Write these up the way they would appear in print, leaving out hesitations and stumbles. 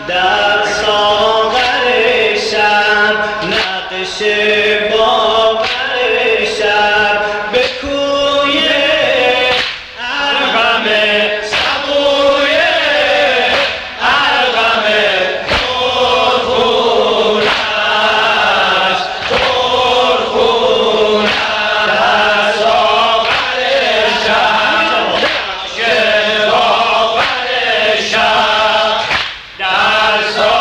در ساغر شب نقش باور شب به کوی ارغم سبوی ارغم پرخونش پرخونش در ساغر شب نقش باور شب در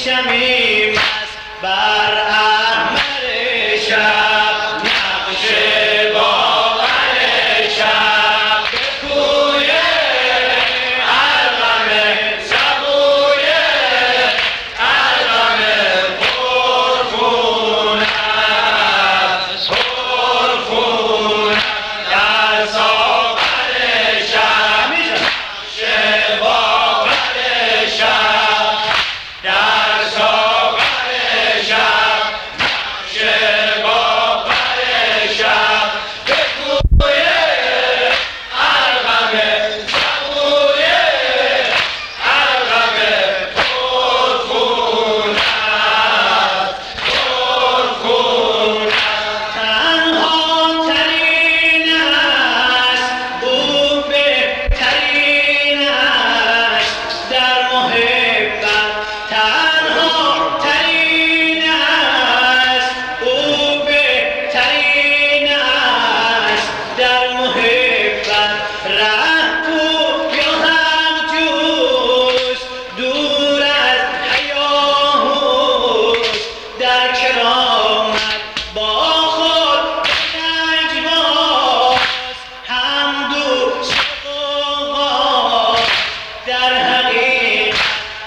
شمیم است بر احمر شب نقش باور شب به کوی ارغم سبوی ارغم پرخون است پرخون در ساغر شب نقش باور شب در ساغر شب نقش باور شب به کوی ارغم سبوی ارغم پرخون است پرخون تنها ترین است او بهترین است در محبت تنها ترین است او بهترین است در محبت ره پوی و همجوست دور از هیاهوست در کرامت با خود نجواست هم دوست قوقاست در حقیقت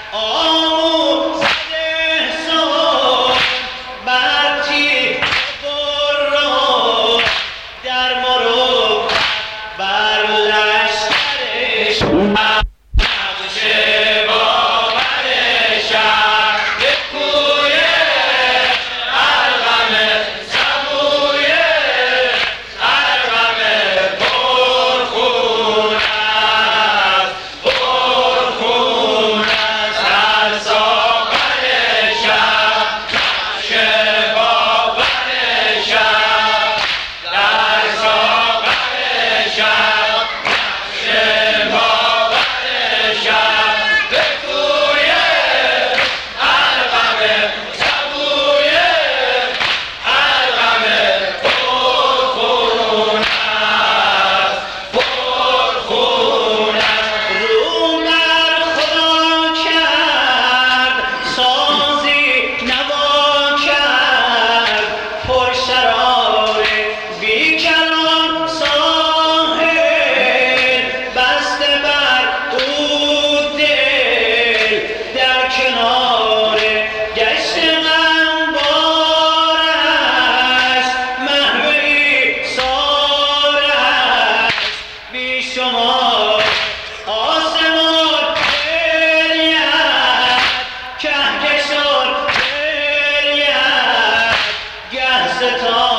آموزد احسان بر تیغ برو در مروت بر لشکرش نقش باور شب به کوی ارغم سبوی ارغم پرخون است پرخون است در ساغر شب نقش باور شب در ساغر شب نقش باور شب به کوی ارغم سبوی ارغم پرخون است پرخون است رو بر خدا کرد سازی نوا کرد پرشرار بیکران ساحل بسته بر او دل در کنار گشت غمبارش محو ایثارش بیشمار آسمان گریید کهکشان گریید گه ستاره